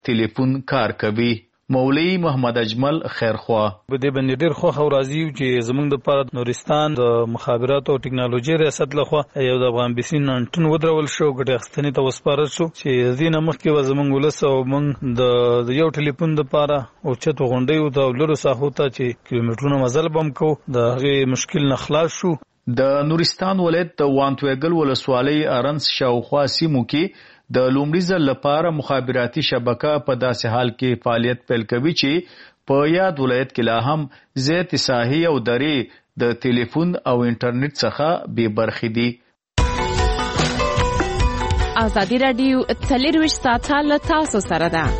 ټلیفون کار کوي. مولوی محمد اجمل خیرخوا په دې باندې ډېر خوښ او راضي یو چې زموږ دپاره نورستان د مخابراتو او ټکنالوژي ریاست لخوا یو د افغان بي سي انټن ودرول شو، ګټې اخیستنې ته وسپارل شو چې د دې نه مخکې به زموږ ولس او موږ د یو ټلیفون دپاره اوچتو غونډیو ته او لرو ساحو ته چې کیلومترونه مزل به هم کوو، د هغې مشکل نه خلاص شو. د نورستان ولایت د وانتویګل ولسوالۍ ارنس شاوخوا سیمو کې د لومړي ځل لپاره مخابراتي شبکه په داسې حال کې فعالیت پیل کوي چې په یاد ولایت کې لا هم زیات ساحې او درې د ټلیفون او انټرنیټ څخه بې برخې دي. ازادي راډیو 24 ساعته له تاسو سره ده.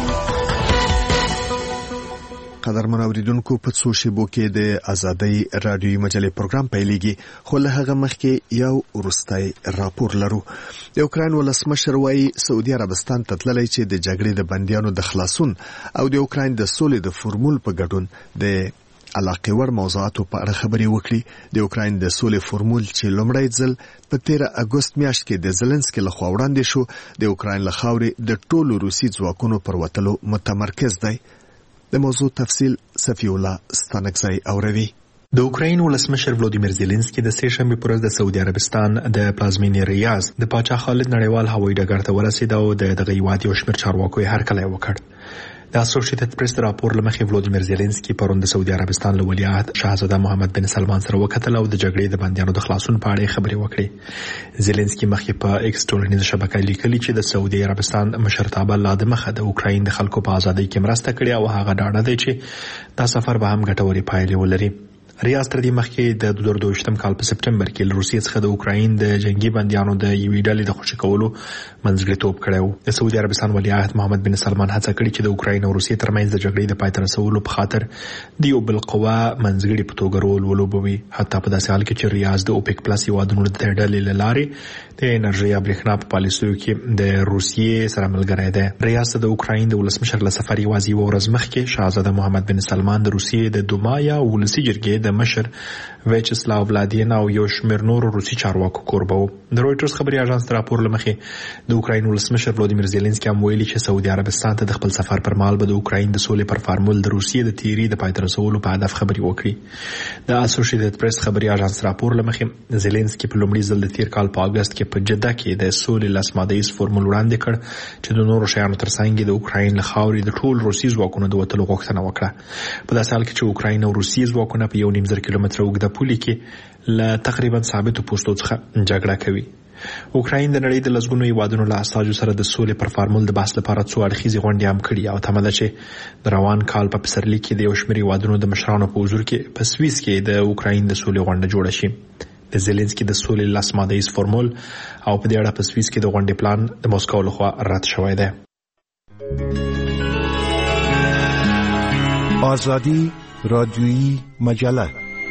قدرمن اوریدونکو، په څو شیبو کې د ازادۍ رادیوي مجلې پروګرام پیلېږي، خو له هغه مخکې یو وروستی راپور لرو. د اوکراین ولسمشر وايي سعودي عربستان ته تللی چې د جګړې د بندیانو د خلاصون او د اوکراین د سولې د فورمول په ګډون د علاقې وړ موضوعاتو په اړه خبرې وکړي. د اوکراین د سولې فورمول چې لومړی ځل په 13 اګوست میاشت کې د زلنسکي لخوا وړاندې شو، د اوکراین له خاورې د ټولو روسي ځواکونو پر وتلو متمرکز دی. د موضوع تفصیل صفی الله ستانکزی اوروي. د اوکراین ولسمشر ولودیمیر زيلنسکي د سه شنبه پر ورځ د سعودي عربستان د پلازمینې ریاض د پاچا خالد نړیوال هوایي ډګر ته ورسید او دغه هیواد یو شمېر چارواکو یې هرکلی وکړ. د اسوسییټډ پریس راپور لمخې ولودیمیر زيلنسکي پرون د سعودي عربستان له ولیعهد شاهزاده محمد بن سلمان سره وکتل او د جګړې د بندیانو د خلاصون په اړه خبرې وکړې. زيلنسکي مخکې په ایکس ټولنیزه شبکه لیکلي چې د سعودي عربستان مشرتابه لا د مخه د اوکراین د خلکو په ازادۍ کې مرسته کړې او هغه ډاډه دی چې دا سفر به هم ګټورې پایلې ولري. ریاض تر دې مخکې د 2022 کال په سپټمبر کې له روسیې څخه د اوکراین د جنگي بندیانو د یوې ډلې د خوشي کولو منځګړیتوب کړی و. د سعودي عربستان ولیعهد محمد بن سلمان هڅه کړې چې د اوکراین او روسیې ترمنځ د جګړې د پای ته رسولو په خاطر د یو بل قوه منځګړي په توګه رول ولوبوي، حتی په داسې حال کې چې ریاض د اوپک پلس هیوادونو د ډلې له لارې د انرژي او برېښنا په پالیسیو کې د روسیې سره ملګری دی. ریاض د اوکراین د ولسمشر له سفر یوازې یوه ورځ مخکې شاهزاده محمد بن سلمان د روسیې د دوما یا ولسي جرګې د مشر ویچسلاو ولادینا او یو شمېر نورو روسي چارواکو کوربه وو. د رویټرز خبري اژانس راپور لمخې د اوکراین ولسمشر ولودیمیر زيلنسکي هم ویلي چې سعودي عربستان ته د خپل سفر پر مهال به د اوکراین د سولې پر فارمول د روسیې د تیری د پای ته رسولو په هدف خبري وکړي. د اسوسییټډ پریس خبري اژانس راپور لمخې زيلنسکي په لومړي ځل د تیر کال په اگست کې په جده کې د سولې لاسمادهیز فورمول وړاندې کړ چې د نورو شیانو ترڅنګ د اوکراین له خاورې د ټول روسي ځواکونو د وتلو غوښتنه وکړه. په داسې حال کې چې اوکراین او روسي ځواکونه په 1.5 کیلومتره اوږده پولې کې له تقریبا ثابتو پوستو څخه جګړه کوي. اوکراین د نړۍ د لسګونو هیوادونو له استازو سره د سولې پر فارمول د بحث لپاره څو اړخیزې غونډې هم کړي او تمه ده چې د روان کال په پسرلي کې د یو شمېر هیوادونو د مشرانو په حضور کې په سویس کې د اوکراین د سولې غونډه جوړه شي. د زيلنسکي د سولې لاسمادهیز فورمول او په دې اړه په سویس کې د غونډې پلان د موسکو لخوا رد شوی دی. آزادی رادیویی مجله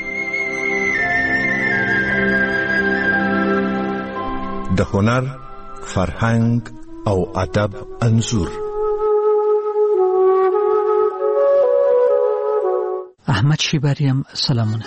د هنر، فرهنګ او ادب انځور. احمد شیباریم سلامونه.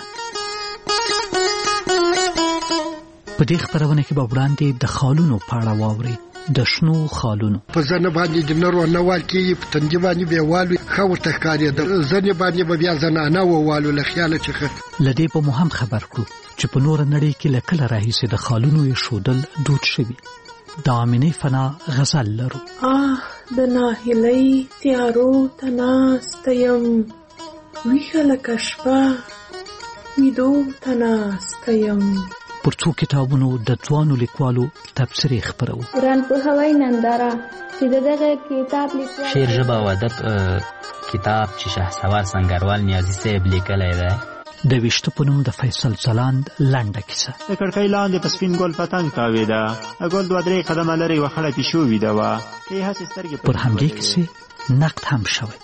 په دې خبرونه کې به وړاندې د خالونو په اړه واوري. د شنو خالونو په ځنه باندې د نورو نوال کې په تندې باندې به والو خو تخکاری د ځنه باندې به بیا زنانه والو له خیال چې لدې په مهم خبر کړو چې په نور نړۍ کې لکه راهیسې د خالونو یې شودل دود شوی. د امینه فنا غزل لرو. د ناهیلۍ تیارو تناستیم ویخه کشفه میدو تناستیم. پر څو کتابونو د ځوانو لیکوالو تبصرې خپرو. قرآن په هوای ننداره چې دغه کتاب لیکل شعر ژبه او ادب کتاب چې شهسوار سنگروال نیازی صاحب لیکلی دی. د 20 په نوم د فیصل ځلاند لنډه کیسه. د کړکۍ لاندې په سپین ګل پتنګ تاوېده، ګل 2-3 قدمه لرې یوه خړه پیشو ویده وه. پر همدې کیسې نقد هم شوی.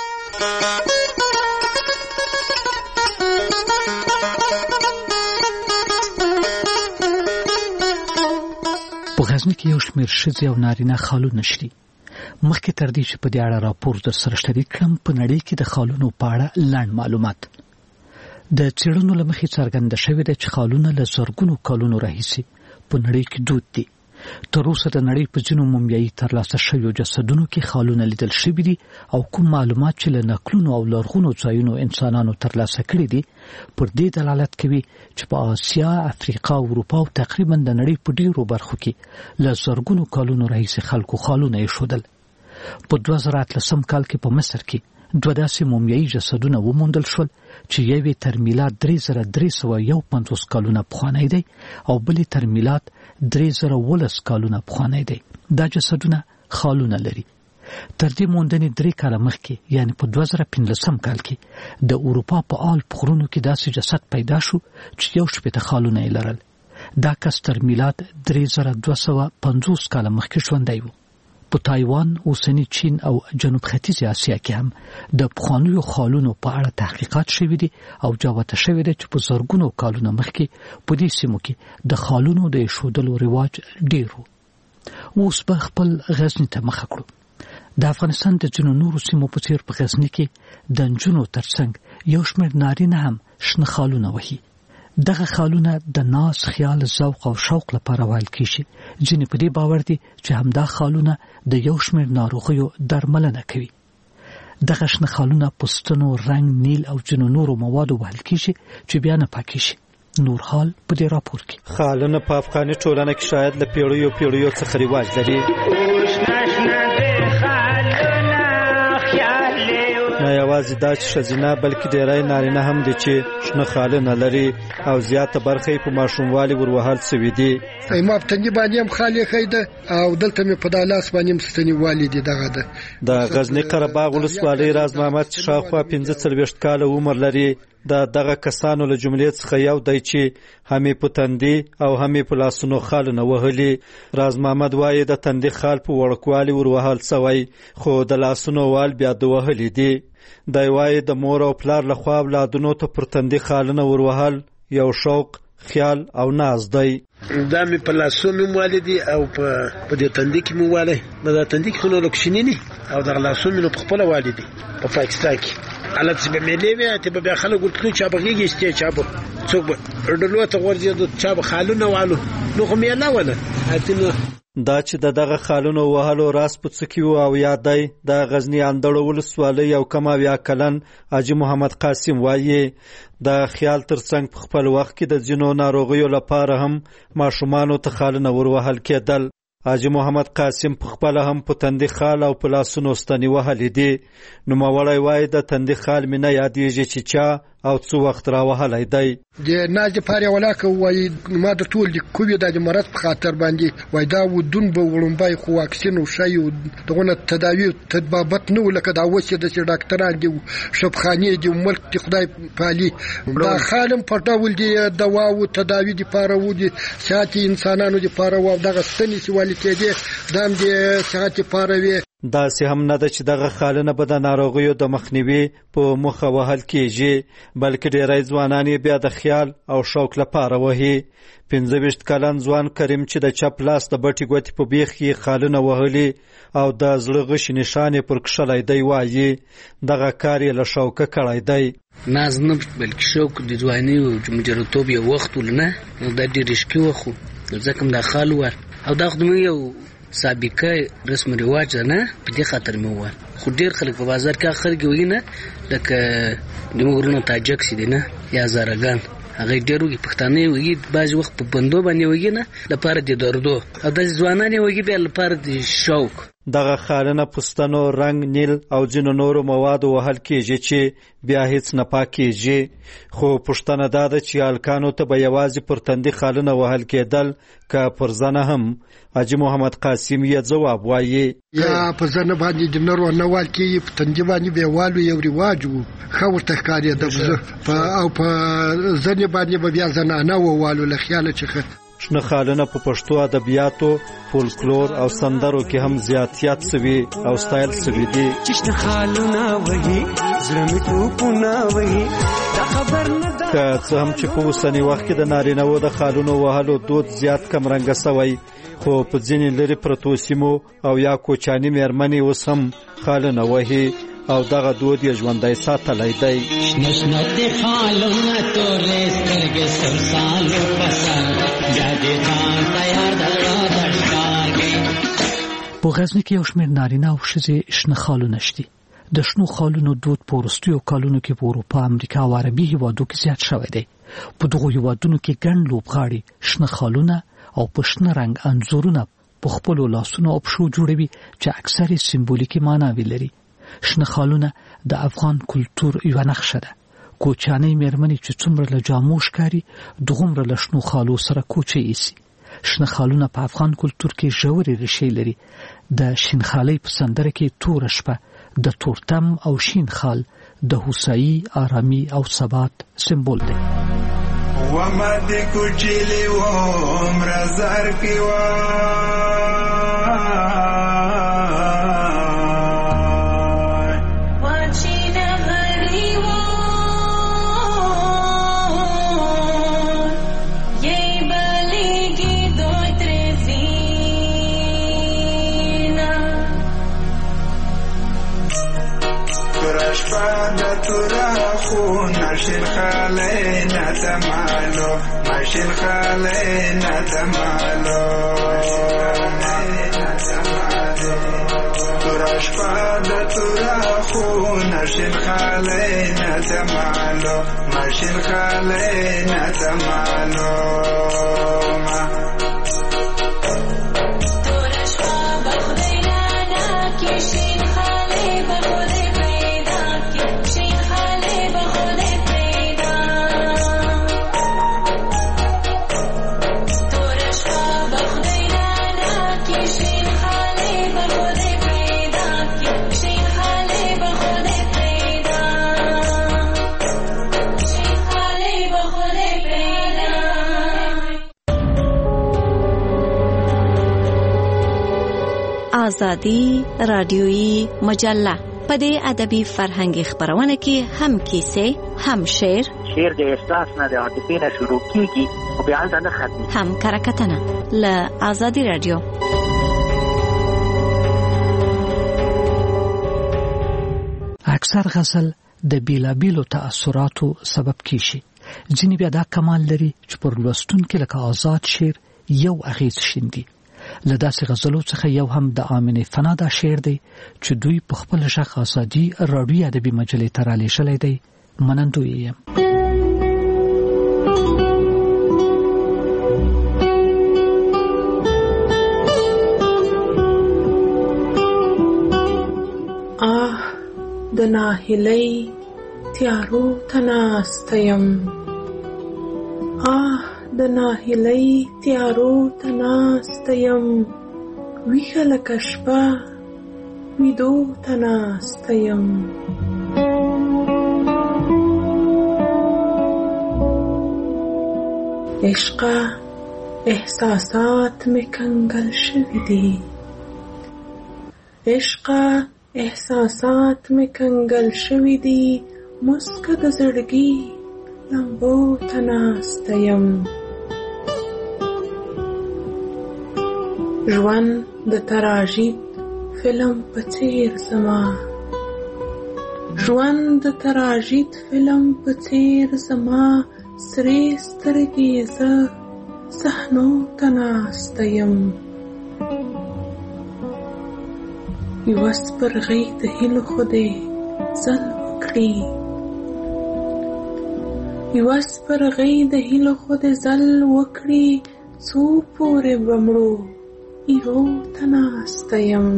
په غزني کې یو شمېر ښځې او نارینه خالونه شري. مخکې تر دې چې په دې اړه راپور در سره شریک کړم، په نړۍ کې د خالونو په اړه لنډ معلومات. د څېړنو له مخې څرګنده شوې ده چې خالونه له زرګونو کلونو راهیسې په نړۍ کې دود دي. تر اوسه د نړۍ په ځینو مومیایي ترلاسه شویو جسدونو کې خالونه لیدل شوي دي او کوم معلومات چې له نقلونو او لرغونو ځایونو انسانانو ترلاسه کړي دي پر دې دلالت کوي چې په آسیا، افریقا او اروپا او تقریبا د نړۍ په ډیرو برخو کې له زرګونو کالونو راهیسې خلکو خالونه ایښودل. په 2013 کال کې په مصر کې 2 داسې مومیایي جسدونه وموندل شول چې یوې تر میلاد 3351 کالونه پخوانی دی او بلې تر میلاد 3019 کالونه پخوانی دی. دا جسدونه خالونه لري. تر دې موندنې 3 کاله مخکې یعنی په 2015 کال کې د اروپا په آل پخرونو کې داسې جسد پیدا شو چې 18 خالونه یې لرل. دا کس تر میلاد 3250 کاله مخکې ژوندی و. په تایوان، اوسنی چین او جنوب ختیځ آسیا کې هم د پخوانیو خالونو په اړه تحقیقات شوي دي او جوته شوي ده چې په زرګونو کالونو مخکې په دې سیمو کې د خالونو د ایښودلو رواج ډیر و. اوس به خپل غزني ته مخه کړو. د افغانستان د ځینو نورو سیمو په څیر په غزني کې د نجونو ترڅنګ یو شمېر نارینه هم شنه خالونه وهي. دغه خالونه د ناز، خیال، ذوق او شوق لپاره ویل کیږي. ځینې په دې باور دي چې همدا خالونه د یو شمېر ناروغیو درملنه کوي. دغه شنه خالونه پوستونو، رنګ، نیل او ځینو نورو موادو وهل کیږي چې بیا نه پاکیږي. نور حال په دې راپور کې. خالونه په افغاني ټولنه کې شاید له پیړیو څخه رواج لري. نه یوازې دا چې ښځینه بلکې ډیری نارینه هم دي چې شنه خالونه لري او زیاته برخه یې په ماشوموالي وروهل سوي دي. ما په تندي باندې هم خالي خیده او دلته مې په دالاس باندې هم ستنې والي دي. دغه ده د غزني قره باغ ولسوالۍ راز محمد شاوخوا 45 کاله عمر لري. دغه کسانو له جملې څخه یو دی چې همې په تندي او همې په لاسونو خالونه وهلي. راز محمد وایي د تندي خال په وړوکوالي وروهل سوی خو د لاسونو وال بیا د وهلي دي. دی وایي د مور او پلار لخوا اولادونو ته پر تندي خالونه وروهل یو شوق، خیال او ناز دی. دا مې په لاسونو موالي دي او په دې تندي کې موالي. دا تندي کې نو لوکشنینی او د لاسونو په خپل والي دي. په پاکستان کې حالت چې به ملي وي ته به خلک ورتلو چې به غيږي استي چې به څوک به ډلو ته ورځي چې به خالونه والو نو خو مې نه وله اته. دا چې دغه خالونو وهلو راس په څکیو او یادای د غزنی اندړو ولسوالۍ او کماویا کلن حاجی محمد قاسم وایي د خیال ترڅنګ په خپل وخت کې د ځینو ناروغیو لپاره هم ماشومانو ته خالونه وروهل کېدل. حاجی محمد قاسم په خپل هم په تندي خال او په لاسونو ستنې وهلې دي. نوموړی وایي د تندي خال مې نه یادېږي چې چا او څو وخت راوهلی دی. د ناز دپاره ولاکه وایي ما د ټول د کووید د مرض په خاطر باندې وایي دا ودون به وړومبی خو واکسین او شی دغونه تداوي تطبیقات نه و لکه دا اوس چې د ډاکټران دي شفخانې دي ملک د خدای پالي. دا خالم په ډول دي دوا او تداوي دپاره و دي صحت انسانانو دپاره و دغه ستنې چې والي کېدې دا هم د صحت دپاره وي. داسې هم نه ده چې دغه خالونه به د ناروغیو د مخنیوي په موخه وهل کېږي بلکې ډیری ځوانان یې بیا د خیال او شوق لپاره وهي. 25 کلن ځوان کریم چې د چپ لاس د بټې ګوتې په بیخ کې خالونه وهلي او د زړه غشي نشان یې پر کښلی دی وایي دغه کار یې له شوقه کړی دی. ناز نه بلکې شوق د ځوانۍ او مجرتوب یو وخت ولنه دا ډېر رشکي وخو ځکه دا خال ور او دا خو یو سابقه رسم رواج نه په دې خاطر مې وویل. خو ډېر خلک په بازار کې خلک وایي نه لکه د مغرونو تاجک سي دي نه یا زارګان هغه ډېرو کې پښتانه وایي بعض وخت په بندو باندې وایي نه لپاره د دردو او د ځوانانو وایي بیا لپاره د شوق. دغه خالونه پوستنو، رنګ، نیل او ځینو نورو موادو وهل کېږي چې بیا هیڅ نه پاکېږي. خو پوښتنه دا ده چې هلکانو ته به یوازې پر تندي خالونه وهل کېدل که پر زنه هم؟ حاجي محمد قاسم یې ځواب وایي یا په زنه باندې د نرو نه وال کې په تندي باندې به والو یو رواج وو خو ورته ښکارېده او په زنه باندې به بیا زنانه ووالو له خیاله چې شنه خالونه په پښتو ادبیاتو، فولکلور او سندرو کې هم زیاتیات سوي او سټایل سوي دي. شنه خالونه وهي زړه مې ټوپونه وهي دا خبر نه ده که څه هم چې په اوسني وخت کې د نارینه‌وو د خالونو وهلو دود زیات کمرنګه سوی خو په ځینې لرې پرتو سیمو او یا کوچاني مېرمنې اوس هم خالونه وهي او دغه دود یې ژوندی ساتلی دی. شنه دې خالونه تورې سترګې سر سالو پسر بیا دې ځان تیار دغه دشکا په غزني کې یو شمېر نارینه او ښځې شنه خالونه شته. د شنو خالونو دود په وروستیو کالونو کې په اروپا، امریکا او عربي هیوادو کې زیات شوی دی. په دغو هیوادونو کې ګڼ لوبغاړي شنه خالونه او په شنه رنګ انځورونه په خپلو لاسونو او پښو جوړوي چې اکثر یې سمبولیکي معناوې لري. شنه خالونه د افغان کلتور یوه نښه ده. کوچیانۍ مېرمنې چې څومره له جامو ښکاري دوغومره له شنو خالو سره کوچۍ ایسي. شنه خالونه په افغان کلتور کې ژورې ریښې لري. د شینخالۍ په سندره کې توره شپه د تورتم او شین خال د هوسایي، آرامي او ثبات سمبول دی. وما د کوچلی و مرزر کی و ماشین خاله نتمالو ماشین خاله نتمالو تراش پاد ترا خو ناشین خاله نتمالو ماشین خاله نتمالو آزادی رادیویی مجله. په دې ادبي فرهنګي خبرونه کې هم کیسې، هم شعر د احساس نه د عاطفې نه شروع کیږي او بیا نه ختمي، هم کرکټنه له آزادی رادیو. اکثر غزل د بیلابیلو تأثیراتو سبب کیږي. ځینې بیا دا کمال لري چې پر لوستونکو لکه آزاد شعر یو اغیز شیندي. له داسې غزلو څخه یو هم د آمنې فنا دا شعر دی چې دوی په خپل ژغ آزادي راډیویي ادبي مجلې ته رالیږلی دی. منندوی یم. د ناهیلۍ تیارو ته ناسته یم، د ناهیلۍ تیارو ته ناسته یم، ویښه لکه شپه ویدو ته ناسته یم. عشقه احساسات می کنګل شوي دي، عشقه احساسات می کنګل شوي دي، مسکه د زړګي لمبو ته ناسته یم. ژوند د تراژید فلم په څیر زما، ژوند د تراژید فلم په څیر زما، سرې سترګې زه صحنو ته ناسته یم. یوه سپرغۍ د هیلو خدای ځل وکړي، یوه سپرغۍ د هیلو خدای ځل وکړي، څو پورې به مړو ایرو ته ناسته یم.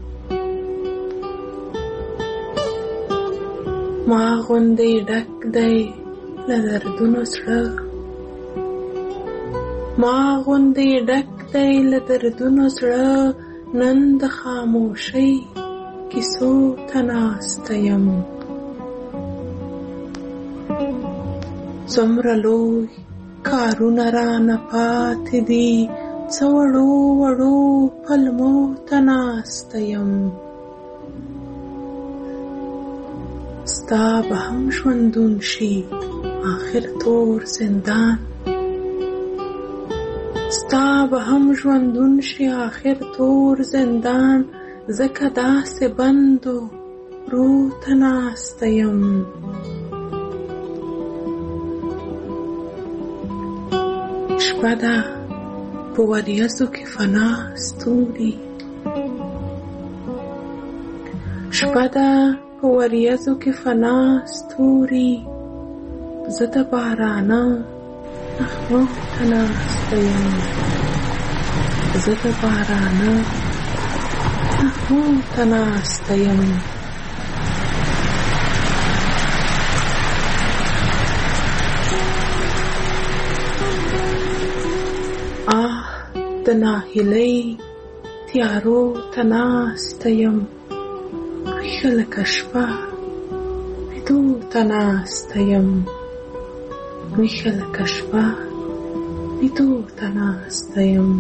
ما غوندې ډک دی له دردونو زړه، ما غوندې ډک دی له دردونو زړه، نن د خاموشۍ کیسو ته ناسته یم. څومره لوی کارونه رانه پاتې دي، څه وړو وړو پلمو ته ناسته یم. ستا به هم ژوندون شي آخر تور زندان، ستا به هم ژوندون شي آخر تور زندان، ځکه داسې بندو رو ته ناسته یم. شپه ده په وریځو کې فنا ستوري، شپه ده په وریځو کې فنا ستوري، زه د بارانه نغمو ته ناسته یم، زه د بارانه نغمو ته ناسته یم. د ناهیلۍ تیارو ته ناسته یم، ویښه لکه شپه ویدو ته ناسته یم، ویښه لکه شپه ویدو ته ناسته یم.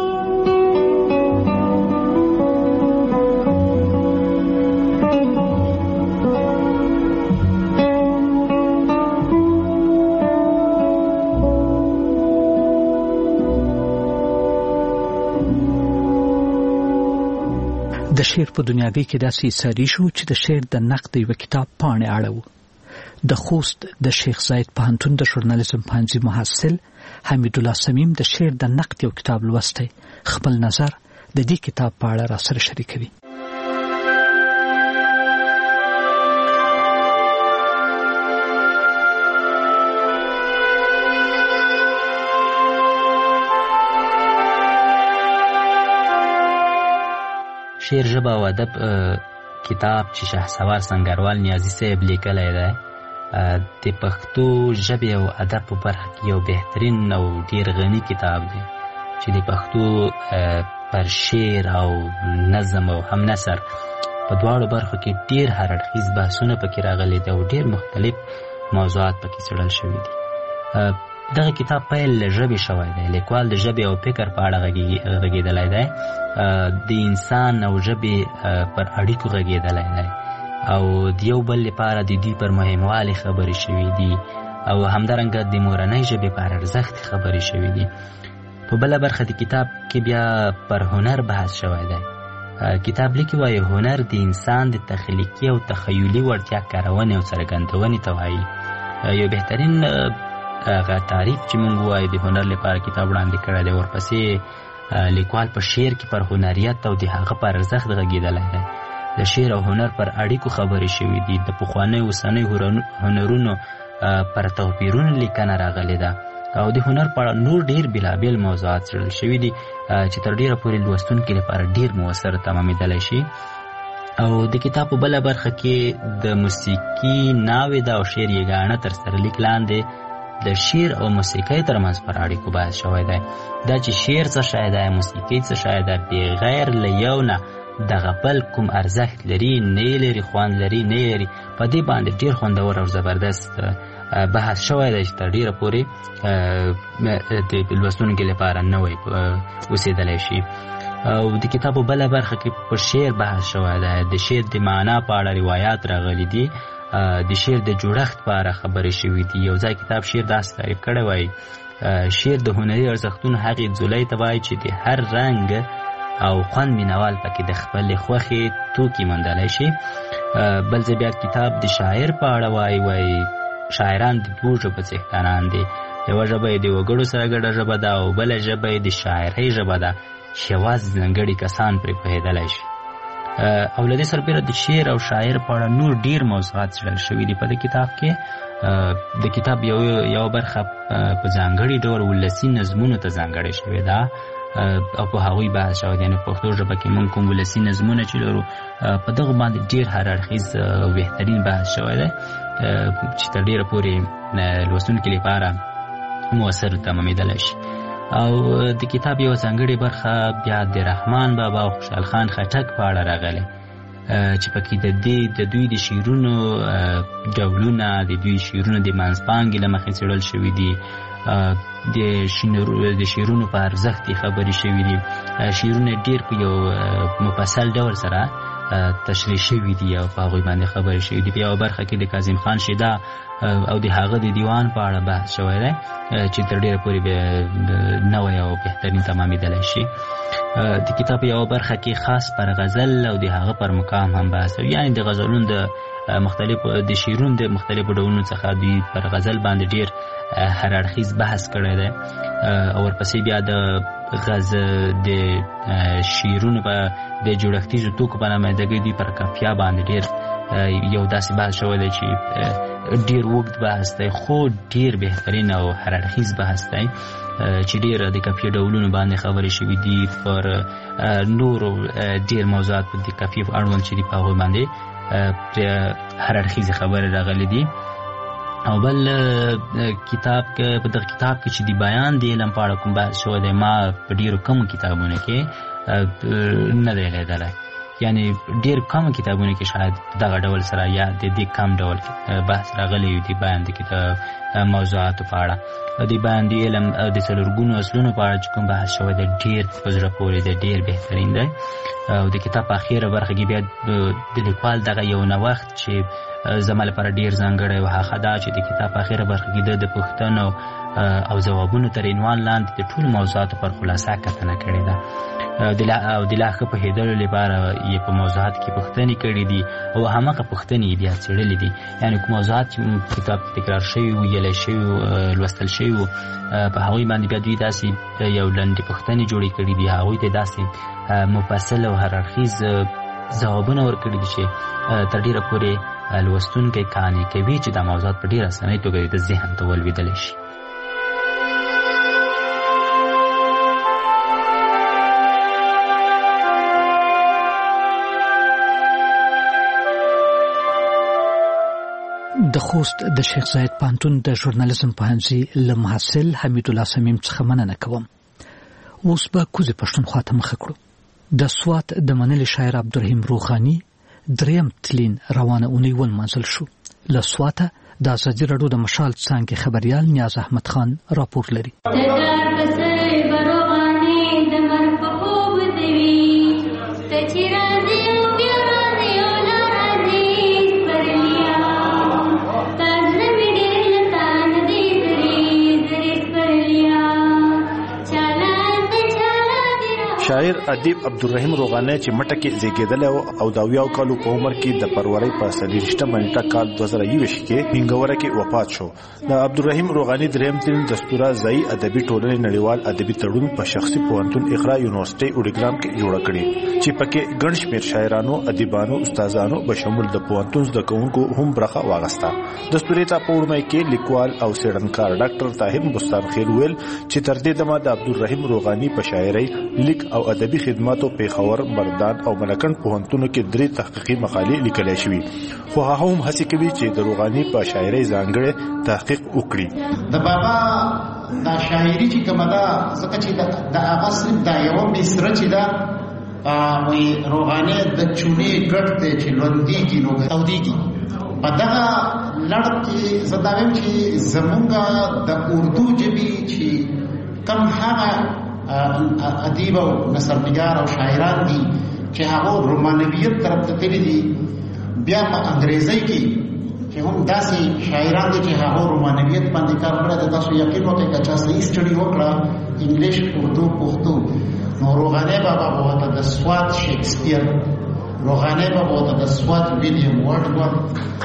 د شعر په دنیاګۍ کې داسې ساری شو چې د شعر د نقد یو کتاب پاڼې اړوو. د خوست د شیخ زاید پوهنتون د ژورنالیزم پوهنځي محصل حمید الله سمیم د شعر د نقد یو کتاب لوستی، خپل نظر د دې کتاب په اړه را سره شریکوي. شعر ژبه او ادب کتاب چې شهسوار سنگروال نیازی صاحب لیکلی دی د پښتو ژبې او ادب په برخه کې یو بهترین او ډیر غني کتاب دی چې د پښتو پر شعر او نظم او هم نثر په دواړو برخو کې ډیر هر اړخیز بحثونه پکې راغلي دي او ډیر مختلف موضوعات پکې څېړل شوي دي. دغه کتاب پیل له ژبې شوی دی، لیکوال د ژبې او فکر په اړه غږېدلی دی، د انسان او ژبې پر اړیکو غږېدلی دی او د یو بل لپاره د دوی پر مهموالي خبرې شوي دي او همدارنګه د مورنۍ ژبې پر ارزښت خبرې شوي دي. په بله برخه د کتاب کې بیا پر هنر بحث شوی دی. کتاب لیکي وایي هنر د انسان د تخلیقي او تخیلي وړتیا کارونې او څرګندونې ته وایي. یو بهترین تعریف چې موږ وایو د هنر لپاره کتاب وړاندې کړی دی. ورپسې لیکوال په شعر کې پر هنریت او د هغه پر ارزښت غږېدلی دی. د شعر او هنر پر اړیکو خبرې شوي دي. د پخوانیو اوسنیو هنرونو پر توپیرونو لیکنه راغلې ده او د هنر په اړه نور ډېر بېلابېل موضوعات څېړل شوي دي چې تر ډېره پورې لوستونکي لپاره ډېر مؤثر تمامېدلی شي. او د کتاب په بله برخه کې د موسیقي ناوې ده او شعر یګانه تر سرلیک لاندې د شعر او موسیقۍ ترمنځ پر اړیکو بحث شوی دی. دا چې شعر څه شی دی، موسیقي څه شی ده، بغیر له یو نه دغه بل کوم ارزښت لري نه یې لري، خوند لري نه یې لري، په دې باندې ډېر خوندور او زبردست بحث شوی دی چې تر ډېره پورې د لوستونکي لپاره نوی اوسېدلی شي. او د کتاب په بله برخه کې په شعر بحث شوی دی. د شعر د معنا په اړه روایات راغلي دي، د شعر د جوړښت په اړه خبرې شوي دي. یو ځای کتاب شعر داسې تعریف کړی وایي شعر د هنري ارزښتونو هغې ځولۍ ته وایي چې د هر رنګ او خوند مینوال پکې د خپلې خوښې توکي موندلی شي. بل ځای بیا کتاب د شاعر په اړه وایي شاعران د دوو ژبو څښتنان دي. یوه ژبه یې د وګړو سره ګډه ژبه ده او بله ژبه یې د شاعرۍ ژبه ده چې یوازې ځانګړي کسان پرې پوهېدلی شي. او له دې سربیره د شعر او شاعر په اړه نور ډیر موضوعات څېړل شوي دي په دې کتاب کې. د کتاب یو برخه په ځانګړي ډول ولسي نظمونو ته ځانګړې شوې ده او په هغوی بحث شوی دی. نو په پښتو ژبه کې موږ کوم ولسي نظمونه چې لرو په دغه باندې ډیر هر اړخیز او بهترین بحث شوی دی چې تر ډیره پورې لوستونکي لپاره مؤثر تمامېدلی شي. او د کتاب یو ځانګړې برخه بیا د رحمان بابا او خوشحال خان خټک په اړه راغلی چې پکې د دوی د شعرونو ډولونه، د دوی شعرونه د منځپانګې له مخې څېړل شوي دي، د شعرونو په ارزښت یې خبرې شوي دي. شعرونه ډېر په یو مفصل ډول سره تشریح شوي دي او په هغوی باندې خبرې شوي دي. په یوه برخه کې د کاظم خان شیدا او د هغه د دیوان په اړه بحث شوی دی چې تر ډېره پورې نوی او بهترین تمامېدلی شي. د کتاب یوه برخه کې خاص پر غزل او د هغه پر مقام هم بحث، یعنې د غزلونو د شعرونو د مختلفو ډولونو څخه دوی پر غزل باندې ډېر هر اړخیز بحث کړی دی. او ورپسې بیا د غز د شیرونو په د جوړښتیزو توکو په نمایندګۍ دوی پر کافیا باندې ډېر یو داسې بحث شوی دی چې ډېر اوږد بحث دی خو ډېر بهترین او هراړخیز بحث دی چې ډېر د کافي ډولونو باندې خبرې شوي دي پر نورو ډېر موضوعات په د کافي اړوند چې دي په هغوی باندې هراړخیزې خبرې راغلي دي. او بل کتاب په دغه کتاب کې چې د بیان د علم په اړه کوم بحث شوی دی ما په ډېرو کمو کتابونو کې نه دی لیدلی، یعنی ډېر کم کتابونو کې شاید دغه ډول سره یا د دې کم ډول بحث راغلی وي د بیان د کتاب موضوعاتو په اړه. د بیان د علم د څلورګونو اصلونو په اړه چې کوم بحث شوی دی ډېر په زړه پورې دی، ډېر بهترین دی. او د کتاب په اخیره برخه کې بیا د لیکوال دغه یو نوښت چې زما لپاره ډېر ځانګړی و هغه دا چې د کتاب په اخیره برخه کې د پوښتنو او ځوابونو تر عنوان لاندې د ټولو موضوعاتو پر خلاصه کتنه کړې ده او د لا ښه پوهېدلو لپاره یې په موضوعاتو کې پوښتنې کړې دي او هماغه پوښتنې یې بیا څېړلې دي. یعنې کوم موضوعات چې کتاب کې تکرار شوي وو، یلی شوي وو، لوستل شوي وو، په هغوی باندې بیا دوی داسې یو لنډې پوښتنې جوړې کړي دي، هغوی ته داسې مفصل او هراړخیز ځوابونه ورکړي دي چې تر ډېره پورې لوستونکی قانع کوي چې دا موضوعات په ډېره اسانۍ توګه د ذهن ته ولوېدلی شي. د خوست د شیخ زاید پوهنتون د ژورنالیزم پوهنځي له محصل حمید الله صمیم څخه مننه کوم. اوس به کوزې پښتونخوا ته مخه کړو. د سوات د منلي شاعر عبدالرحیم روغاني دریم تلین روانه اونۍ ونمانځل شو. له سواته د ازادي راډیو د مشال څانګې خبریال نیاز احمد خان راپور لري. شاعر ادیب عبدالرحیم روغاني چې مټه کې زیږیدل او د 80 کالو په عمر کې د فروری په 23 نیټه کال 2021 کې منګوره کې وفات شو. د عبدالرحیم روغاني دریم تلین دستوره ځای ادبي ټولنې نړیوال ادبي تړون په شخصي پوهنتون اقرا یونیورسيټي وډګرام کې جوړ کړی چې پکې ګڼ شمېر شاعرانو، ادیبانو، استادانو بشمول د پوهنتون زده کوونکو هم برخه واغسته. دستوري ته په وړاندې کې لیکوال او څېړنکار ډاکټر طاهر بستان خیل ویل چې تر دې دمه د عبدالرحیم روغاني په شاعرۍ، لیک او ادبي خدماتو پیښور، بردان او ملکن پوهنتونو کې 3 تحقیقي مقالې لیکل شوې، خو هغه هم هڅه کوي چې د روغاني په شاعرۍ ځانګړی تحقیق وکړي. د بابا د شاعري چې کومه ده ځکه چې د هغه صرف د یو مصره چې ده وی روغاني د چونې ګټ دی چې لوندېږي نو تودېږي. په دغه لړ کې زه دا وایم چې زمونږ د اردو ژبې چې کم هغه ادیب او نثرنګار او شاعران دي چې هغه رومانویت طرف ته تللي دي، بیا په انګریزي کې چې هم داسې شاعران دي چې هغه رومانویت باندې کار کړی دی. تاسو یقین وکړئ که چا صحیح سټډي وکړه انګلیش، اردو، پښتو، نو روغاني بابا به ورته د سوات شیکسپیر، روغاني بابا ورته د سوات ویلیام ورډورث،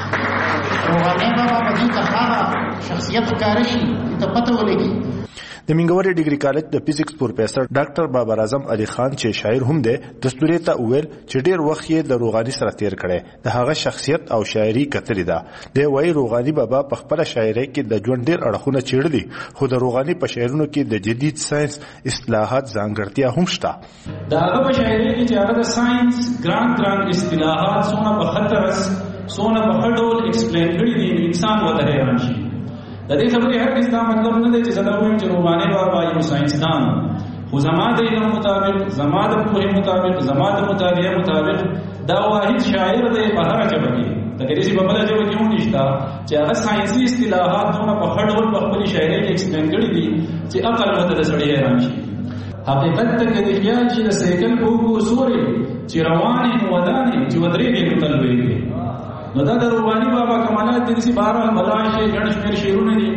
روغاني بابا په دې ته هغه شخصیت ښکاره شي ته پته ولګي. د منګوري ډیګري کالج د فزیکس پروفیسور ډاکټر بابر اعظم علي خان چې شاعر هم دی دستوري ته ویل چې ډیر وخت یې د روغاني سره تیر کړي، د هغه شخصیت او شاعري کتلې ده. د وای روغاني بابا په خپل شاعري کې د ژوند ډیر اړخونه چیرلي، خو د روغاني په شعرونو کې د جدید ساينس اصطلاحات ځانګړتیا هم شته. د هغه په شاعري کې چې هغه د ساينس ګران اصطلاحات څونه په خطرس څونه په هډول ایکسپلین کړی دي انسان وته حیران شي. د دې خبرې هر کس دا مطلب نه دی چې زه دا وایم چې روغاني بابا یو ساينسدان، خو زما د علم مطابق، زما د پوهې مطابق، زما د مطالعې مطابق دا واحد شاعر دی په هر ژبه کې. د کلیسي په بل ژبه کې هم نشته چې هغه ساينسي اصطلاحات دونه په هډول په خپل شاعري کې ایکسپلین کړي دي چې عقل وته د سړي حیران شي. حقیقت ته کې د خیال چې د سایکل په وګو سوري چې رواني وداني چې ودرې دې متلوي نو دا د روغاني بابا کمالات دي چې بهرحال ملاشي ګڼ شمېر شعرونه دي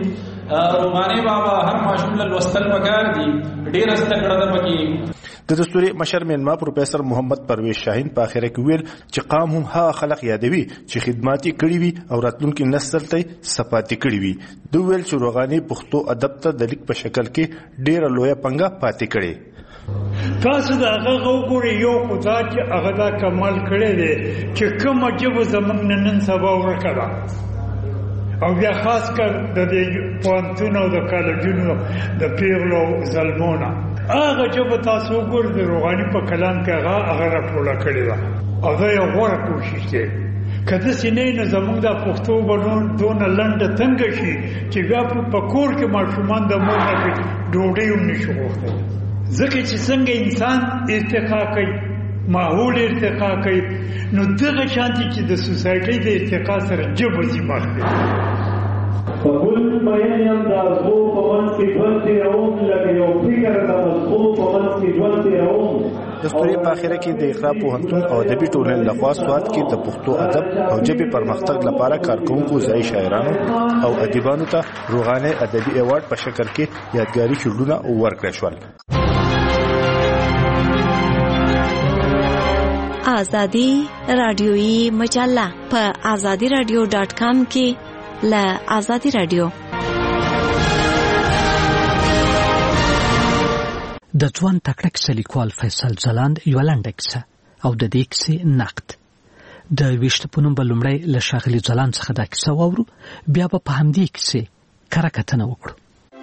روغاني بابا هر ماشوم له لوستل پکار دي ډیر استګړه ده پکې. د دستوري مشر میانما پروفیسور محمد پرویز شاهین په اخره کې ویل چې قام هم ها خلق یادوي چې خدماتي کړی وي او راتلونکي نسل ته صفاتي کړی وي. دوی ویل چې روغاني پښتو ادب ته د لیک په شکل کې ډیره لویه پنګه پاتې کړي. تاسو دا هغه وګورئ یو خدای چې هغه دا کمال کړی دی چې کومه ژبه زموږ نن سبا ورکړه او بیا خاص کر د دې پوهنتون او د کالجونو د پیغلو ظلمونه هغه ژبه تاسو وګورئ د روغاني په کلام کې هغه راټوله کړې ده او دا یو غوره کوشش دی. که داسې نه نو زموږ دا پښتو به دونه لنډه تنګه شي چې بیا په کور کې ماشومان د مور نه ډوډۍ هم نشي غوښتلی. ځکه چې څنګه انسان ارتقا کوي ماحول ارتقا کوي نو دغه شانتي چې د سوسایټي د ارتقا سره ژبه ځي مخکې. فقل مین یم د ازغو په منځ کې ژوند تېروم لکه یو فکر د مزغو په منځ کې ژوند تېروم. دستوري په اخره کې د اقرا پوهنتون او ادبي ټولنې لخوا سوات کې د پښتو ادب او ژبې پرمختګ لپاره کارکونکو ځای شاعرانو او ادیبانو ته روغاني ادبي ایوارډ په شکل کې یادګاري شیلډونه ورکړل شول. آزادی رادیویی مجله په azadiradio.com کې له آزادی رادیو. د ځوان تکړه کیسه لیکوال فیصل ځلاند یوه لنډه کیسه او د دې کیسې نقد. د 20 په نوم به لومړی له ښاغلي ځلاند څخه دا کیسه واورو، بیا به په همدې کیسې کره کتنه وکړو.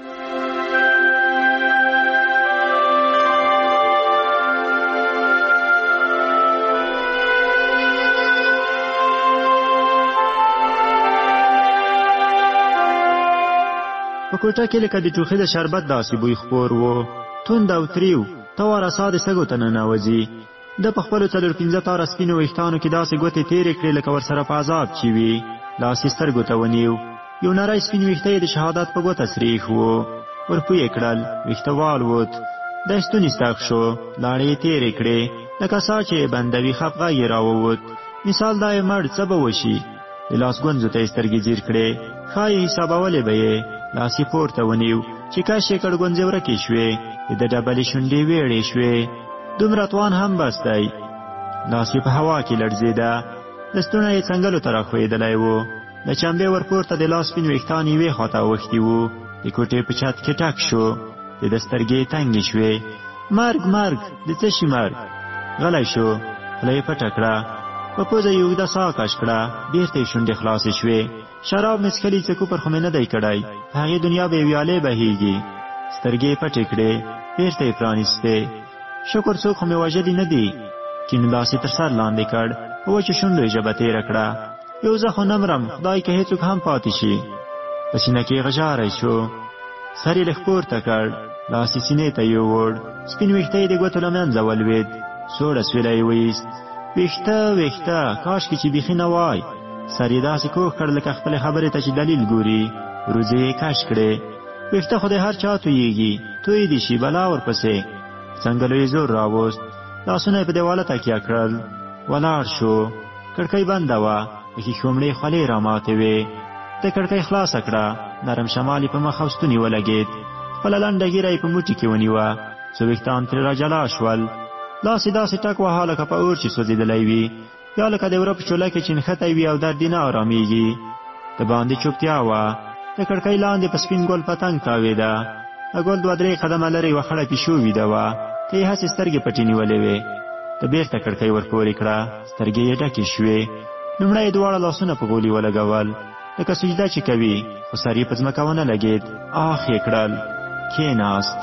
په کوټه کې لکه د ټوخي د شربت داسې بوی خپور و، توند او تریو، تواره ساه د سږو ته ننوځي. د په خپلو 4-5 تاره سپینو ویښتانو کې داسې ګوتې تېرې کړې لکه ورسره په عذاب چې وي. لاس یې سترګو ته ونیو، یو نری سپین ویښته یې د شهادت په ګوته سریښ و. ورپو یې کړل، ویښته والوت، د ستوني ستغ شو، لاړې یې تېرې کړې لکه ساه چې یې بندوي. خفغه یې راووت، مثال دا یې مړ څه به وشي. د لاس ګونځو ته یې سترګې ځیر کړې، ښایي حسابولې به یې. لاس یې پورته ونیو چې کاش یې کړګونځې ورکې شوې، د ډبلې شونډې ویړې شوې. دومره توان هم بس دی. لاس یې په هوا کې لړزېده، لستونه یې څنګلو ته راښویېدلی و. د چمبې ورپورته د لاس سپین ویښتان یوې خواته اوښتي وو. د کوټې په چت کې ټک شو، د ده سترګې تنګې شوې. مرګ مرګ د څه شي مرګ؟ غلی شو، خوله یې پټه کړه، په پوزه یې اوږده ساه کش کړه، بېرته یې شونډې خلاصې شوې. شراب مې څښلي څه کوپر خو مې نه دی کړی، هغې دنیا به یې ویالې بهیږي. سترګې یې پټې کړې، بېرته یې پرانیستې. شکر څوک خو مې وژلي نه دي. کیڼ لاس یې تر سر لاندې کړ، په وچو شونډو یې ژبه تېره کړه. یو زه خو نه مرم، خدای که هېڅوک هم پاتې شي. په سینه کې یې غژاری شو، سر یې لږ پورته کړ، لاس یې سینې ته یووړ. سپین ویښته یې د ګوتو له منځه ولوېد، سوړ اسویلی یې ویست. ویښته ویښته، کاشکې چې بیخي نه وای. سر یې داسې کوږ کړ لکه خپلې خبرې ته چې دلیل ګوري. وروځې یې کش کړې. ویښته خو د هر چا تویېږي، توی دې شي بلا ورپسې. څنګلو یې زور راوست، لاسونه یې په دیواله تکیه کړل. ولاړ شو، کړکۍ بنده وه، د ښیښو مړې خولې راماتې وې. د کړکۍ خلاصه کړه، نرم شمال یې په مخ او ستوني ولګېد. خپله لنډه ږیره یې په موټي کې ونیوه، څو ویښتان ترې راجلا شول. لاس یې داسې ټک وهه لکه په اور چې سوځېدلی وي، یا لکه د وره په چوله کې چې نښتی وي او درد یې نه ارامېږي. د باندې چوپتیا وه، د کړکۍ لاندې په سپین ګل پتنګ تاوېده. د ګل 2-3 قدمه لرې یوه خړه پیشو ویده وه، که یې هسې سترګې پټې نیولې وې. د بېرته کړکۍ ورپورې کړه، سترګې یې ډکې شوې. لومړی یې دواړه لاسونه په غولي ولګول لکه سجده چې کوي، خو سر یې په ځمکه ونه لګېد. آخ یې کړل، کېناست.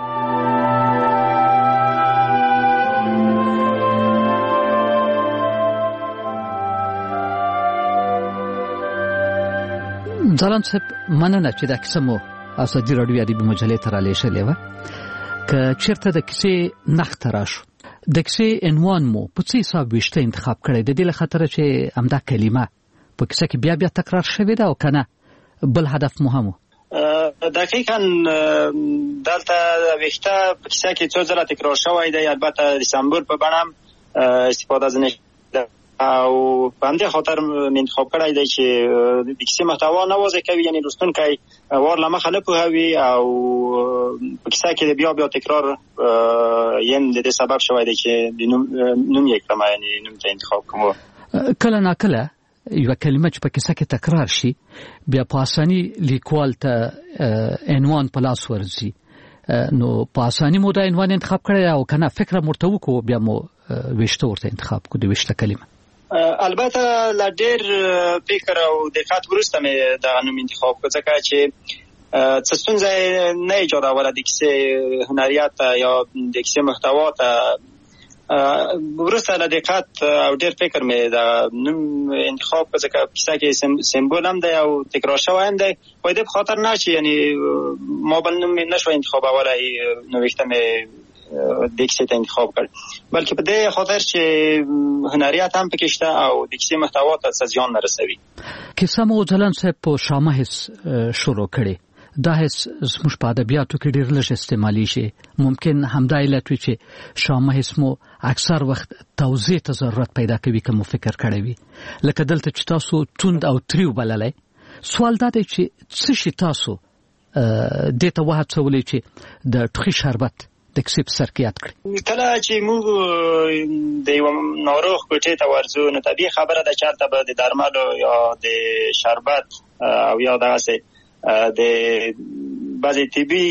ځلاند صاحب مننه چې دا کیسه مو ازادي راډیو ادبي مجلې ته رالیږلې وه. که چېرته د کیسې نقد ته راشو، د کیسې عنوان مو په څه حساب ویشته انتخاب کړی؟ د دې له خاطره چې همدا کلمه په کیسه کې بیا بیا تکرار شوې ده او که نه بل هدف مو هم و؟ دقیقاً دلته ویښته په کیسه کې څو ځله تکرار شوی دی. البته د سمبول په بڼه هم استفاده ځینې او په همدې خاطر مې انتخاب کړی دی چې د کیسې محتوا نه واضح کوي، یعنی لوستونکی وار له مخه نه پوهوي او په کیسه کې بیا تکرار یعنی د دې سبب شوی دی چې د نوم یې کړم، یعنی نوم ته انتخاب کوم. کله ناکله یو کلمه چې په کیسه کې تکرار شي بیا په اساني لیکوال ته عنوان په لاس ورځي، نو په اساني مو دا عنوان انتخاب کړی او کنه فکر مرته وکړو بیا مو وشته ورته انتخاب کو د وشته کلمه. البته لا ډېر فکر او دقت وروسته مې دا نوم انتخاب کړ، ځکه چې څه ستونزه نه ایجادوله د کیسې هنریت یا د کیسې محتوا ته. وروسته له دقت او ډېر فکر مې دا نوم انتخاب کړ، ځکه کیسه کې سمبول هم دی او تکرار شوی هم دی. په دې خاطر نه چې یعنی ما بل نوم نشو انتخابولی، نو وخته مې د کیسې ته انتخاب کړ، بلکې په دې خاطر چې هنریت هم پکې شته او د کیسې محتوا ته څه زیان نه رسوي. کیسه مو ځلان صاحب په شامه حس شروع کړي، دا حس زموږ په ادبیاتو کې ډېر لږ استعمالي شي. ممکن همدا علت وي چې شامه حس مو اکثر وخت توضیح ته ضرورت پیدا کوي که مو فکر کړی وي، لکه دلته چې تاسو توند او تریو بللی. سوال دا دی چې څه شي تاسو دې ته وهڅولی چې د ټوخي شربت د کیسې په سر کې یاد کړي؟ کله چې موږ د یو ناروغ کوټې ته ورځو نو طبیعي خبره ده چې هلته به د درملو یا د شربت او یا دغسې د بعضې طبي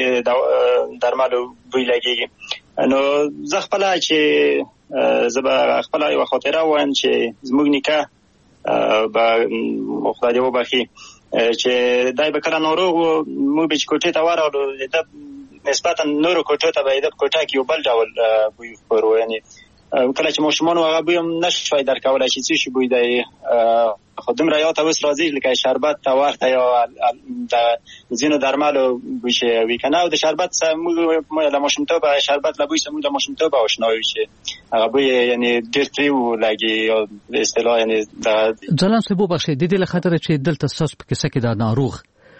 درملو بوی لګېږي. نو زه خپله چې زه به خپله یوه خاطره ووایم چې زموږ نیکه به خدای دې وبخي چې دی به کله ناروغ و، موږ به چې کوټې ته ورغلو د نسبتا نورو کوټو ته به د کوټه کې یو بل ډول بوی خپور و، یعنی کله چې ماشومان هغه بوی هم نشوای درک کولی چې څه شي بوی دی، خو دومره یاته اوس راځي لکه شربت ته ورته یا د ځینو درملو بوی چې وي که نه. او د شربت څخه موږ له ماشومتوبه شربت له بوی څخه موږ له ماشومتوبه اشنا یو چې هغه بوی یعنی ډېر تریو لګي یا په اصطلاح یعنی ځلان صاحب وبخښئ د دې له خاطره چې دلته ستاسو په کیسه کې دا ناروغ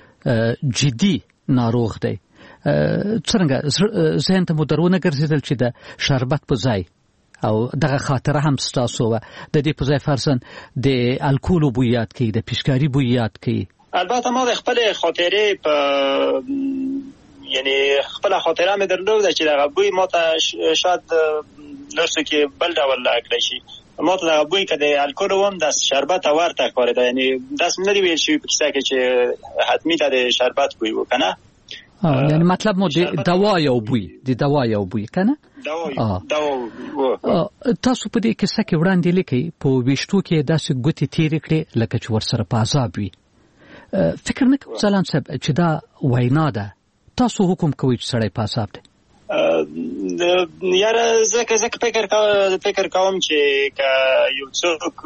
جدي ناروغ دی، څرنګه ذهن ته مو درونه ګرځېدل چې د شربت په ځای او دغه خاطره هم ستاسو وه د دې په ځای فرضاً د الکولو بوی یاد کړي، د پیشکاري بوی یاد کړي؟ البته ما د خپلې خاطرې په یعنی خپله خاطره مې درلوده چې دغه بوی ما ته شاید لرسو کې بل ډول کړی شي. ما ته دغه بوی که د الکولو هم د شربت ته ورته ښکارېده، یعنی داسې نه دي ویل شوي په کیسه کې چې حتمي ته د شربت بوی و که نه. یعنی مطلب مو د دوا یو بوی کنه؟ تاسو په دې کیسه کې وړاندې لیکئ په ویشتو کې داسې ګوتې تېرې کړې لکه چې ورسره په عذاب وي. فکر نه کوئ ځلان صاحب چې دا وینا ده، تاسو حکم کوئ چې سړی په عذاب دی؟ یاره زه فکر کوم چې که یو څوک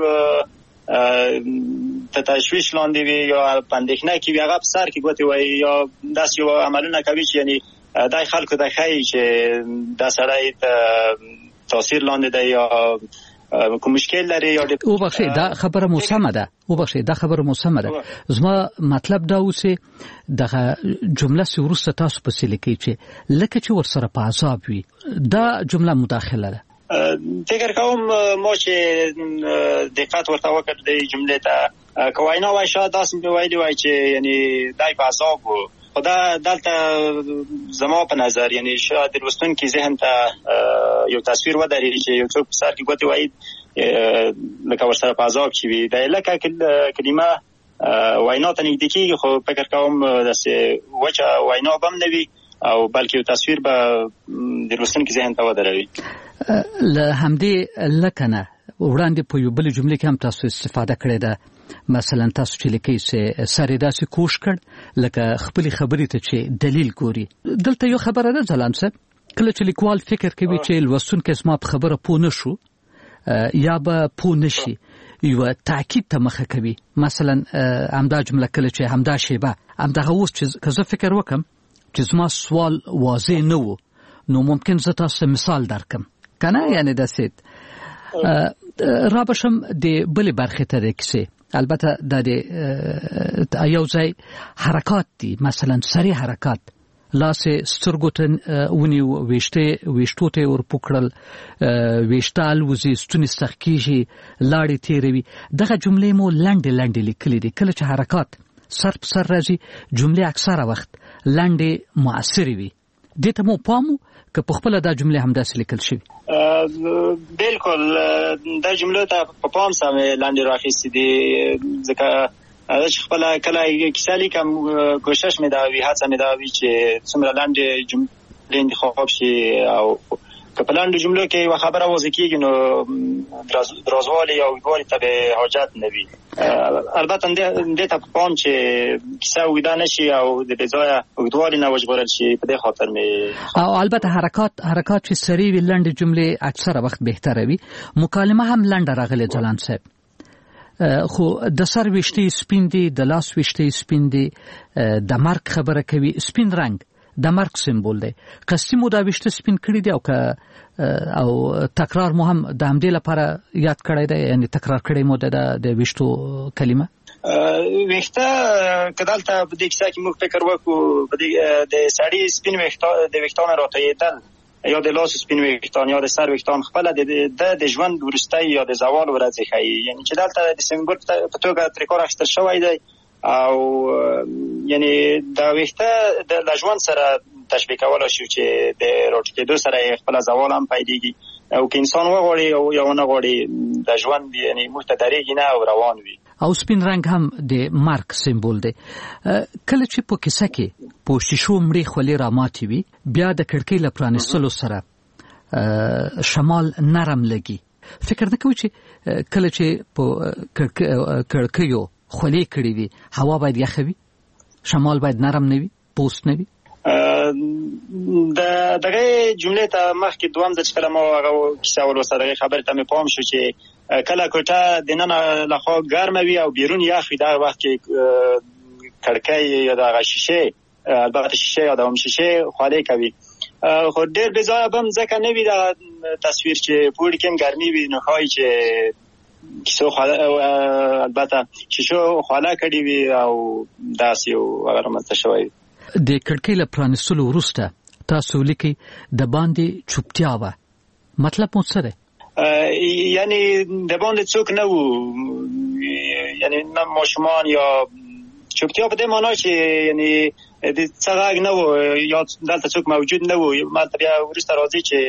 ته تشویش لاندې وي یا په اندېښنه کې وي، هغه په سر کې ګوتې وایي یا داسې یو عملونه کوي چې یعنی دای خلکو ته ښایي چې دا سړی ته تاثیر لاندې دی یا کوم مشکل لري یا وبخښئ دا خبره مو سمه ده. زما مطلب دا و چې دغه جمله چې وروسته تاسو پسې لیکئ چې لکه چې ورسره په عذاب وي، دا جمله مداخله ده. فکر کوم ما چې دقت ورته وکړ د جملې ته که وینا وای شاید داسې مې ویلي وای چې یعنی دی په عذاب و، خو دا دلته زما په نظر یعنی شاید د لوستونکي ذهن ته یو تصویر ودرېږي چې یو څوک په سر کې ګوتې وایي لکه ورسره په عذاب کې وي. دا لکه کلمه وینا ته نږدې کېږي، خو فکر کوم داسې وچه وینا به هم نه وي او بلکې یو تصویر به د لوستونکي ذهن ته ودروي. له همدې لکه نه وړاندې په یو بلې جملې کې هم تاسو استفاده کړې ده، مثلا تاسو چې لیکئ چې سر یې داسې کوږ کړ لکه خپلې خبرې ته چې دلیل ګوري. دلته یو خبره ده ځلان صاحب، کله چې لیکوال فکر کوي چې لوستونکی زما په خبره پوه نه شو یا به پوه نه شي، یو تاکید ته مخه کوي. مثلا همدا جمله کله چې همدا شیبه همدغه اوس چې که زه فکر وکړم چې زما سوال واضح نه و نو ممکن زه تاسو مثال درکم که نه، یعنی داسې را بشم د بلې برخې ته د کیسې. البته د یو ځای حرکات دي، مثلا سریع حرکات لاسه سترګو ته ونیو ویشتو ته ور پکړل ویشتال وزي ستونی سخکیږي لاړې تیروي دغه جملې مو لاندې لیکلې دي کله چې حرکات سر په سر راځي جملې اکثره وخت لاندې مؤثر وي دته مو پامو که په خپل دا جمله همداسې لیکل شي بالکل دا جمله ته په پام سره لاندې راخېستې دي ځکه چې خپل کله کیسه لیکم کوشش مې دا وی هڅه مې دا وی چې څومره لاندې جملې انتخاب شي او که په لاندې جملو کې یو خبره واضح کېږي نو درازوالی او اوږدوالی ته به حاجت نه وي البته دې ته په پام چې کیسه اوږده نه شي او د بې ځایه اوږدوالي نه وژغورل شي په دې خاطر مې او البته حرکات چې سریع وي لنډې جملې اکثره وخت بهتره وي مکالمه هم لنډه راغلې ځلاند صاحب خو د سر ویشتې سپین دي د لاس ویشتې سپین دي د مرګ خبره کوي سپین رنګ د مرګ سمبول دی قصدي مو دا ویشته سپین کړی دی او تکرار مو هم د همدې لپاره یاد کړی دی یعنی تکرار کړی مو د ویشتو کلمه ویښته کدالته په دې کیسه کې موږ فکر وکړو د سړي سپین ویښته د ویښتانو راتویېدل یا د لاس سپین ویښتان یا د سر ویښتان خپل د ژوند وروستۍ یا د زوال ورځې ښیي یعنی چې دلته د سمبول په توګه ترې کار اخیستل شوی دی او یعنی دا ویښته د ژوند سره تشبیه کولای شو چې د راټیټېدو سره خپل زوال هم پیدېږي او که انسان وغواړي او یا ونه غواړي د ژوند یعنی موږ ته درېږي نه او روان وي او سپین رنګ هم د مرګ سمبول دی کله چې په کیسه کې په شیشو مړې خولې راماتې وي بیا د کړکۍ له پرانیستلو سره شمال نرم لګي فکر نه کوي چې کله چې په کړکیو خولې کړې وي هوا باید یخه وي شمال باید نرم نه وي پوست نه وي دغه جملې ته مخکې دوام ځل چې کله ما هغه کیسه ولوسته دغه خبرې ته مې پام شو چې کله کوټه دننه لخوا ګرمه وي او بیرون یخ وي دغه وخت کې کړکۍ یا دغه شیشې البته شیشې یا دوام شیشې خولې کوي خو ډېر بې ځایه به هم ځکه نه وي دغه تصویر چې په اوړي کې هم ګرمي وي نو ښایي چې کیسو البته شیشو خواله کړي وي او داسې یو هغه رامنځته شوی وي د کړکۍ له پرانیستلو وروسته تاسو لیکئ د باندې چوپتیا وه مطلب مو څه دی یعنی د باندې څوک نه وو یعنی نه ماشومان یا چوپتیا په دې معنا چې یعنی د څه غږ نه وو یا دلته څوک موجود نه وو ماته بیا وروسته راځي چې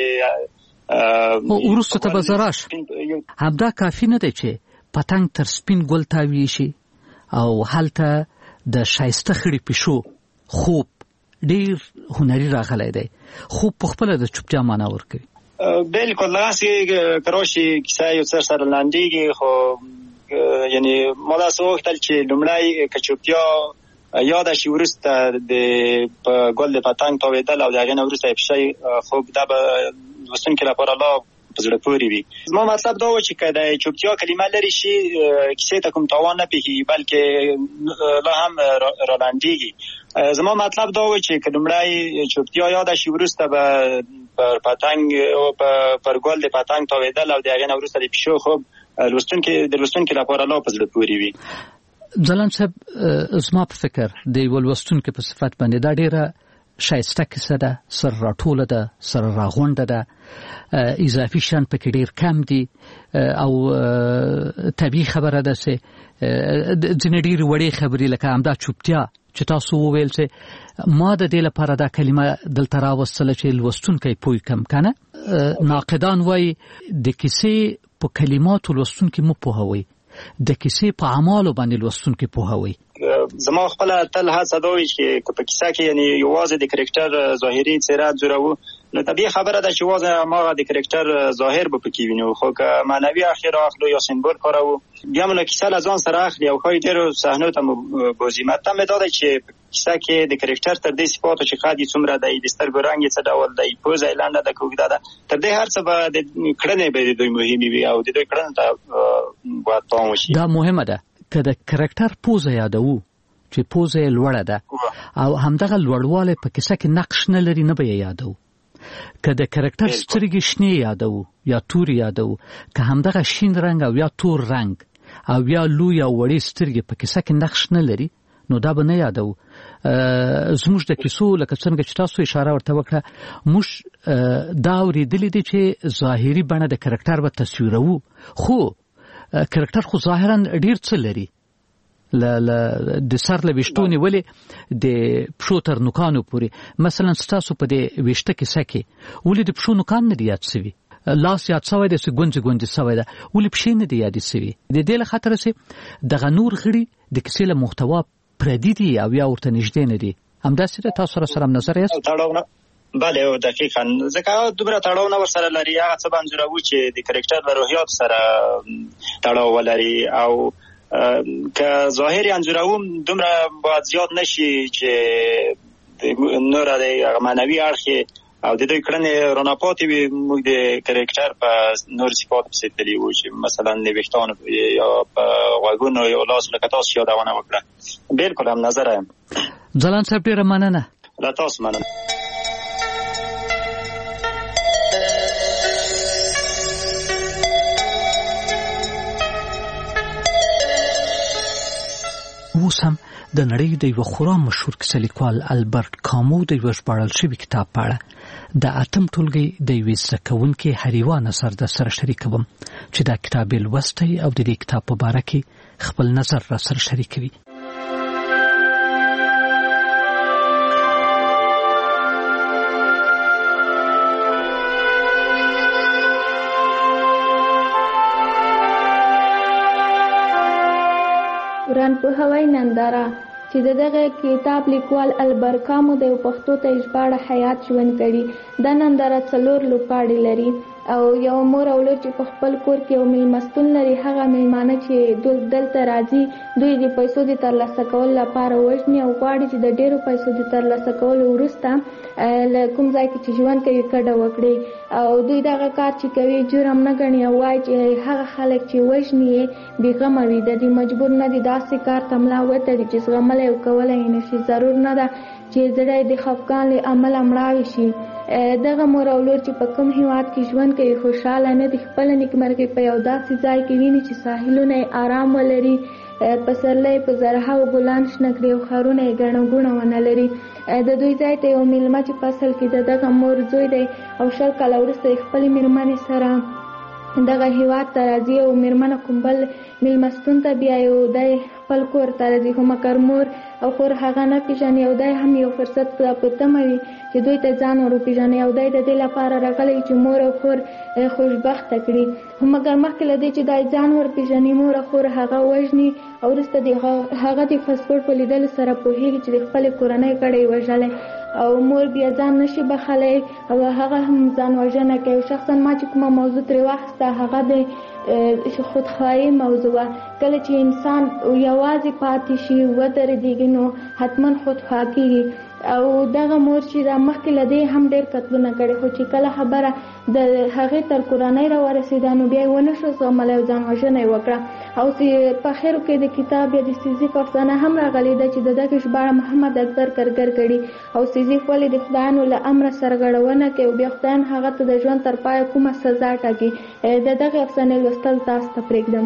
وروسته ته به زه راشم همدا کافي نه دی چې پتنګ تر سپین ګل تاویږي شي او هلته د ښایسته خړې پیشو خوب ډیر هنري راغلی دی خوب په خپله د چوپتیا معنا ورکوي بالکل داسې کراشي کیسه یو څه سره لنډېږي خو یعنی ما داسې وغوښتل چې لومړی که چوپتیا یاده شي وروسته په ګل د پتنګ تاوېدل او د هغې نه وروسته یې پیشۍ خوب دا به لوستونکي لپاره لا په زړه پورې وي زما مطلب دا و چې که د چوپتیا کلمه لرې شي کیسې ته کوم تاوان نه پېښېږي بلکې لا هم رالنډېږي زما مطلب دا و چې که لومړی چوپتیا یاده شي وروسته به پر پتنګ پر ګل د پتنګ تاوېدل او د هغې نه وروسته د پیشو خوب د لوستونکي لپاره لا په زړه پورې وي ځلاند صاحب زما په فکر د یوه لوستونکي په صفت باندې دا ډېره ښایسته کیسه ده سر راټوله ده سر راغونډه ده اضافي شیان پکې ډېر کم دي او طبیعي خبره ده چې ځینې ډېرې وړې خبرې لکه همدا چوپتیا چې تاسو وویل چې ما د دې لپاره دا کلمه دلته راوستله چې لوستونکی پوه کم که نه ناقدان وایي د کیسې په کلماتو لوستونکي مه پوهوئ د کیسې په اعمالو باندې لوستونکي پوهوئ زما خپله تل هڅه دا وي چې په کیسه کې یعنی یوازې د کرکټر ظاهري څېره انځورو نو طبیعي خبره ده چې یوازې هماغه د کرکټر ظاهر به پکې وینو خو که معنوي اخر اخلو یا سمبول کاروو بیا مو کیسه له ځان سره اخلي او ښایي ډېرو صحنو ته مو بوځي مطلب مې دا دی چې په کیسه کې د کرکټر تر دې صفاتو چې قد یې څومره دی د سترګو رنګ یې څه ډول دی پوزه یې لنډه ده که اوږده ده تر دې هر څه به د کړنې به د دوی مهمې وي او د دوی کړنو ته باید پام وشي دا مهمه ده که د کرکټر پوزه یادوو چې پوزه یې لوړه ده او همدغه لوړوالی په کیسه کې نقش نه لري نه به یې یادوو که د کرکټر سترګې شنې یادوو یا تورې یادوو که همدغه شین رنګ او یا تور رنګ او یا لوی او وړې سترګې په کیسه کې نقش نه لري نو دا به نه یادو. زموږ د کیسو لکه څنګه چې تاسو اشاره ورته وکړه موږ دا اورېدلي دي چې ظاهري بڼه د کرکټر به تصویرو، خو کرکټر خو ظاهرا ډیر څه لري، د سر له ویشتو نیولې د پښو تر نوکانو پورې. مثلا ستاسو په دې ویشته کیسه کې ولې د پښو نوکان نه دي یاد سوي، لاس یاد سوی دی، ګونځې ګونځې سوی ده، ولې پښې نه دي یادې سوي؟ د دې له خاطره چې دغه نور غړي د کیسې له محتوا پردي دي او یا ورته نږدې نه دي. همداسې ده؟ تاسو سره نظر یاست؟ بله دقیقاً، ځکه دومره تړاو نه ورسره لري، هغه څه به انځوروو چې د کرکټر له روحیاتو سره تړاو ولري، او که ظاهري انځوروم دومره باید زیات نشي چې نور د معنوي اړخ او د دوی کړنې راناپاتې وي. موږ د کرکټر په نور صفاتو پسې تللي وو چې مثلا د ویښتانو یا په غوږونو یا لاسو لکه تاسو یادونه وکړه. بلکل هم نظره یم. ځلاند صاحب ډېره مننه. له تاسو مننه. اوس هم د نړۍ د یو خورا مشهور کیسه لیکوال البرت کامو د یو ژباړل شوي کتاب په اړه د اتم ټولګي د یوې زده کوونکې هریوا نظر در سره شریکوم چې دا کتاب یې لوستی او د دې کتاب په باره کې خپل نظر را سره شریکوي. وران په هوای ننداره چې دغه کتاب لیکوال البرت کامو د پښتو ته ژباړه حیات ژوند کړي. دا ننداره 4 لوبغاړي لري او یو مور او لور چې په خپل کور کې یو میلمستون لري. هغه میلمانه چې دلته راځي دوی د پیسو د ترلاسه کولو لپاره وژني او غواړي چې د ډیرو پیسو د ترلاسه کولو وروسته له کوم ځای کې چې ژوند کوي کډه وکړي، او دوی دغه کار چې کوي جرم نه ګڼي او وایي چې هغه خلک چې وژني یې بېغمه وي، د دې مجبور نه دي داسې کار ته ملا وتړي چې زغملی او کولی یې نشي. ضرور نه ده چې زړه د خفګان له امله مړاوي شي. دغه مور او لور چې په کوم هیواد کې ژوند کوي خوشحاله نه دي، خپل نیکمرغي په یو داسې ځای کې ویني چې ساحلونه یې آرام ولري، پسرلی په زرهاو ګلان شنه کړي او ښارونه یې ګڼه ګوڼه ونه لري. د دوی ځای ته یو میلمه چې په اصل کې د دغه مور زوی دی او 20 کاله وروسته یې خپلې مېرمنې سره دغه هیواد ته راځي او مېرمنه کوم بل میلمستون ته بیایي او دی خپل کور ته راځي، خو مګر مور او خور هغه نه پېژني او دی هم یو فرصت په تمه وي چې دوی ته ځان ور وپېژني او دی د دې لپاره راغلی چې مور او خور خوشبخته کړي. خو مګر مخکې له دې چې دی ځان ور پېژني مور او خور هغه وژني او وروسته هغه د پاسپورټ په لیدلو سره پوهېږي چې د خپلې کورنۍ کډه یې وژلی او مور بیا ځان نشي بخلی او هغه هم ځان وژنه کوي. شخصا ما چې کومه موضوع ترې واخیسته هغه د خودخواهي موضوع وه. کله چې انسان یوازې پاتې شي ودرېږي نو حتما خودخواه کېږي او دغه مور چې دا مخکې له دې هم ډېر قتلونه کړي، خو چې کله خبره د هغې تر کورنۍ راورسېده نو بیا یې ونه شو زغملی او ځان وژنه یې وکړه. او په اخرو کې د کتاب یا د سیزیف افسانه هم راغلې ده چې د دغې ژباړه محمد اکبر کرګر کړي او سیزیف ولې د خدایانو له امره سرغړونه کوي او بیا خدایان هغه ته د ژوند تر پایه کومه سزا ټاکي. د دغې افسانې لوستل تاسو ته پرېږدم.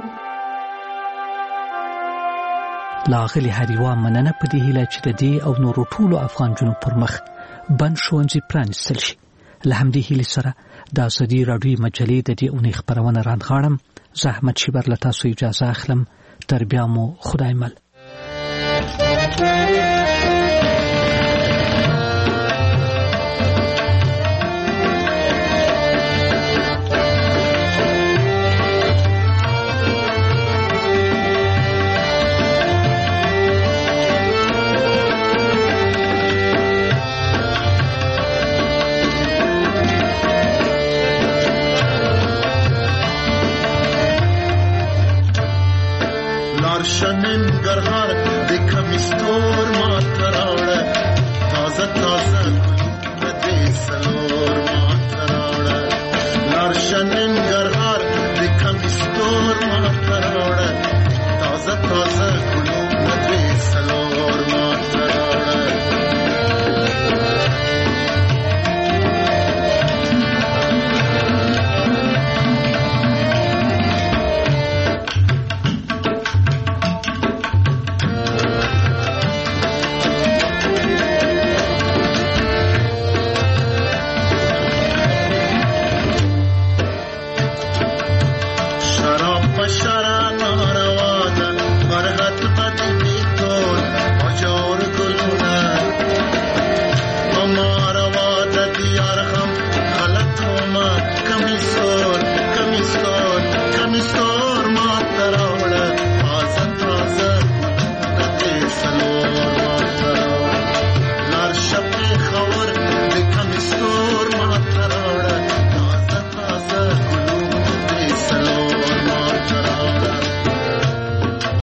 لاغلي هریوا مننه په دې هیله چې د دې او نورو ټولو افغان جنو پر مخ بند ښوونځي پرانیستل شي. له همدې هیلې سره د ازادي راډیو مجلې د دې اونۍ خپرونه رانغاړم. زه احمد شیبر له تاسو اجازه اخلم. تر بیا مو خدای مل. ننګرهار د کمیستور مات راوړه تازه تازه ګلونه دې سلور مات راوړه لارشه ننګرهار د کمیستور مات راوړه تازه تازه